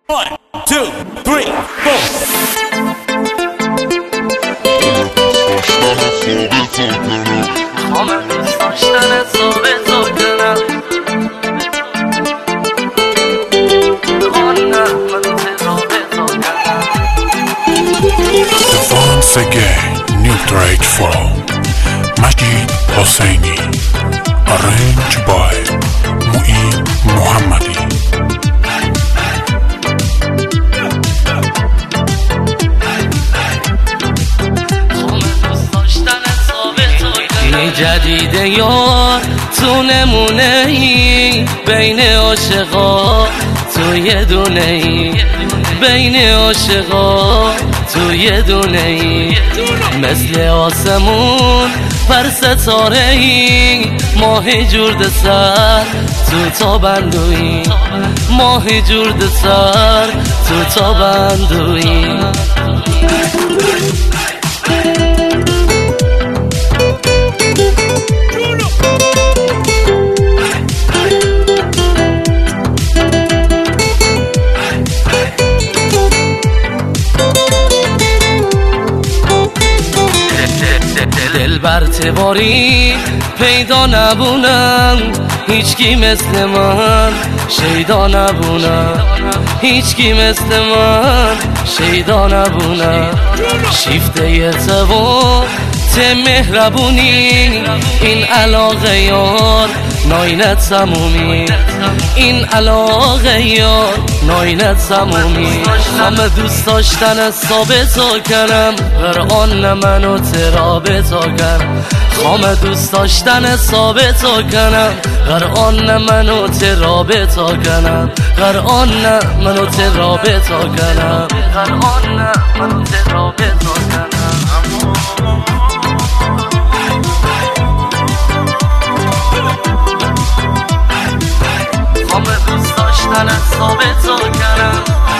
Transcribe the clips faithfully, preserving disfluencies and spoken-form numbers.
One, two, three, four. Once again, new track from Majid Hosseini, arranged by Mu'in Muhammadi. جدید یار تو نمونه ای بین عاشقا، تو یه دونه ای بین عاشقا، تو یه دونه ای مثل آسمون بر ستاره ای، ماه جورد سر تو تا بندوی، ماه جورد سر تو تا بندوی. دل بر تباری پیدا نبونم، هیچکی مثل من شیدا نبونم، هیچکی مثل من شیدا نبونم. شیفته یه تبا ته مهربونی، این علاقه یار ناینت سمومی، این علاقه یار ناینت سمومی. همه دوست داشتن ثابتا کنم، قرآن منو ترابتا کنم. همه دوست داشتن ثابتا کنم، قرآن منو ترابتا کنم، قرآن منو ترابتا کنم، قرآن منو ترابتا کنم. همه دوست داشتن ثابتا کنم،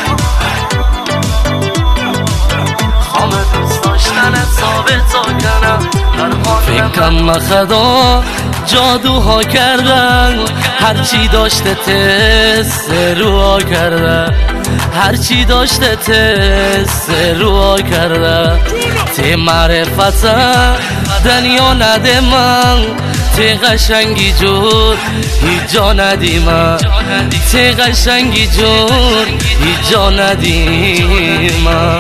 همه دوست داشتن ثابتا کنم. فکرم خدا جادوها کردن، هرچی داشته تست روها کردن، هرچی داشته تست روها کردن. تی معرفتم دنیا نده من، تی قشنگی جور هیچ جا ندی من، تی قشنگی جور هیچ جا ندی من.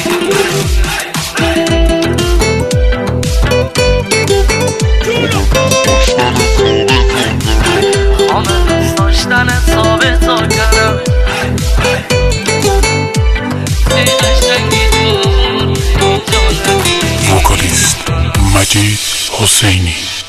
همه دوست داشتن ثابتا کنم، تی قشنگی جور هیچ جا ندی. Vocalist Majid Hosseini.